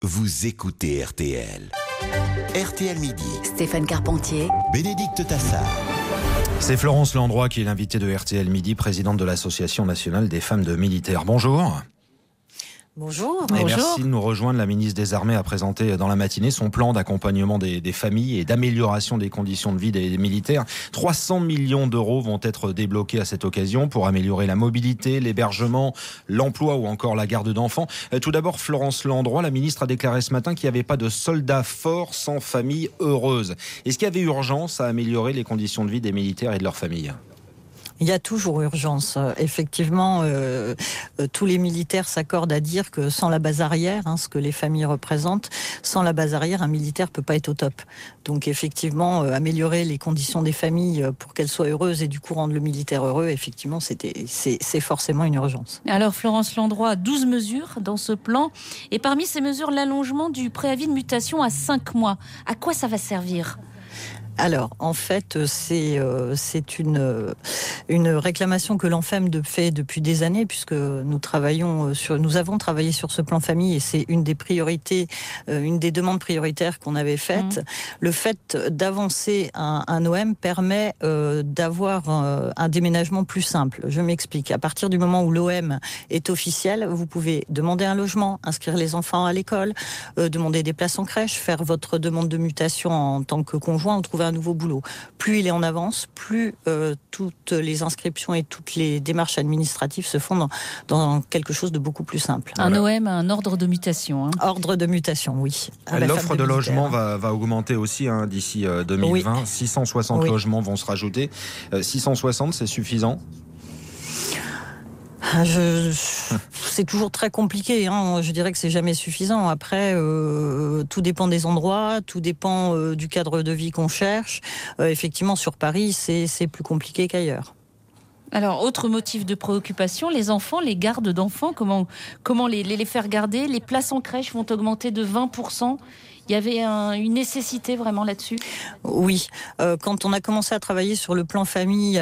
Vous écoutez RTL. RTL Midi. Stéphane Carpentier. Bénédicte Tassard. C'est Florence Landrois qui est l'invitée de RTL Midi, présidente de l'Association nationale des femmes de militaires. Bonjour. Bonjour. Et merci de nous rejoindre. La ministre des Armées a présenté dans la matinée son plan d'accompagnement des familles et d'amélioration des conditions de vie des militaires. 300 millions d'euros vont être débloqués à cette occasion pour améliorer la mobilité, l'hébergement, l'emploi ou encore la garde d'enfants. Tout d'abord, Florence Landrois, la ministre a déclaré ce matin qu'il n'y avait pas de soldats forts sans famille heureuse. Est-ce qu'il y avait urgence à améliorer les conditions de vie des militaires et de leurs familles ? Il y a toujours urgence. Effectivement, tous les militaires s'accordent à dire que sans la base arrière, ce que les familles représentent, sans la base arrière, un militaire peut pas être au top. Donc effectivement, améliorer les conditions des familles pour qu'elles soient heureuses et du coup rendre le militaire heureux, effectivement, c'est forcément une urgence. Alors Florence Landrois, 12 mesures dans ce plan. Et parmi ces mesures, l'allongement du préavis de mutation à 5 mois. À quoi ça va servir ? Alors, en fait, c'est une réclamation que l'ANFEM fait depuis des années, puisque nous avons travaillé sur ce plan famille et c'est une des priorités, une des demandes prioritaires qu'on avait faites. Le fait d'avancer un OM permet d'avoir un déménagement plus simple. Je m'explique. À partir du moment où l'OM est officiel, vous pouvez demander un logement, inscrire les enfants à l'école, demander des places en crèche, faire votre demande de mutation en tant que conjoint ou trouver un nouveau boulot. Plus il est en avance, plus toutes les inscriptions et toutes les démarches administratives se font dans quelque chose de beaucoup plus simple. Un OM, un ordre de mutation. Ordre de mutation, oui. L'offre de logement va augmenter aussi d'ici 2020. Oui. 660 logements vont se rajouter. 660, c'est suffisant ? C'est toujours très compliqué. Je dirais que c'est jamais suffisant. Après, tout dépend des endroits, tout dépend du cadre de vie qu'on cherche. Effectivement, sur Paris, c'est plus compliqué qu'ailleurs. Alors, autre motif de préoccupation, les enfants, les gardes d'enfants, comment les faire garder ? Les places en crèche vont augmenter de 20%. Il y avait une nécessité vraiment là-dessus ? Oui. Quand on a commencé à travailler sur le plan famille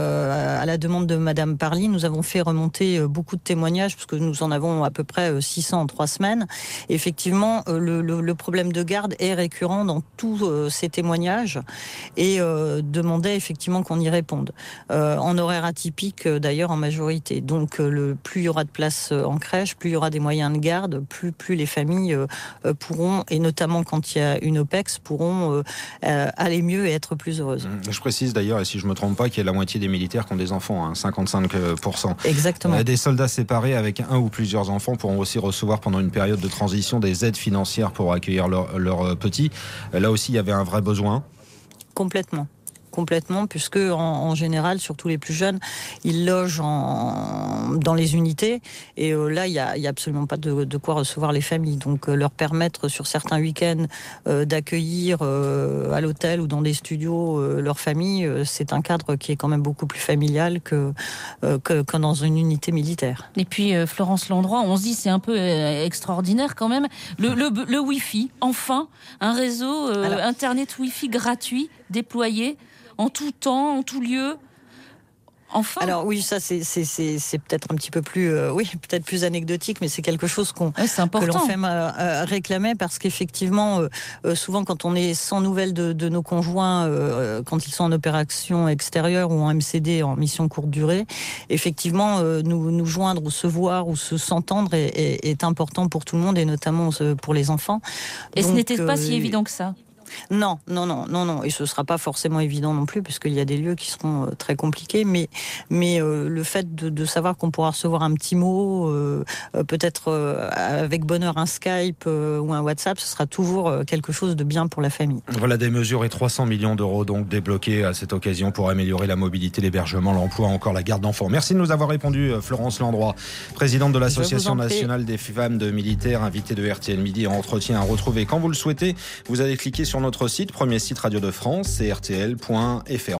à la demande de Madame Parly, nous avons fait remonter beaucoup de témoignages, parce que nous en avons à peu près 600 en 3 semaines. Effectivement, le problème de garde est récurrent dans tous ces témoignages et demandait effectivement qu'on y réponde. En horaire atypique, d'ailleurs, en majorité. Donc, plus il y aura de places en crèche, plus il y aura des moyens de garde, plus les familles pourront, et notamment quand il y a une OPEX, pourront aller mieux et être plus heureuses. Je précise d'ailleurs, et si je ne me trompe pas, qu'il y a la moitié des militaires qui ont des enfants, 55%. Exactement. Des soldats séparés avec un ou plusieurs enfants pourront aussi recevoir pendant une période de transition des aides financières pour accueillir leurs petits. Là aussi, il y avait un vrai besoin. Complètement, puisque en général, surtout les plus jeunes, ils logent dans les unités, et là, il y a absolument pas de quoi recevoir les familles. Donc, leur permettre sur certains week-ends d'accueillir à l'hôtel ou dans des studios leur famille, c'est un cadre qui est quand même beaucoup plus familial que dans une unité militaire. Et puis, Florence Landrois, on se dit c'est un peu extraordinaire quand même. Le Wi-Fi, enfin, un réseau Internet Wi-Fi gratuit, déployé en tout temps, en tout lieu. Enfin. Alors oui, ça c'est peut-être un petit peu plus, peut-être plus anecdotique, mais c'est quelque chose que l'ANFEM réclamait, parce qu'effectivement, souvent quand on est sans nouvelles de nos conjoints, quand ils sont en opération extérieure ou en MCD, en mission courte durée, effectivement, nous joindre ou se voir ou s'entendre est important pour tout le monde, et notamment pour les enfants. Et donc, ce n'était pas si évident que ça. Non. Et ce ne sera pas forcément évident non plus, puisqu'il y a des lieux qui seront très compliqués. Mais le fait de savoir qu'on pourra recevoir un petit mot, peut-être avec bonheur un Skype ou un WhatsApp, ce sera toujours quelque chose de bien pour la famille. Voilà des mesures et 300 millions d'euros donc débloqués à cette occasion pour améliorer la mobilité, l'hébergement, l'emploi, encore la garde d'enfants. Merci de nous avoir répondu, Florence Landrois, présidente de l'Association nationale des femmes de militaires, invitée de RTL Midi, en entretien à retrouver quand vous le souhaitez. Vous allez cliquer sur notre site, premier site Radio de France, c'est rtl.fr.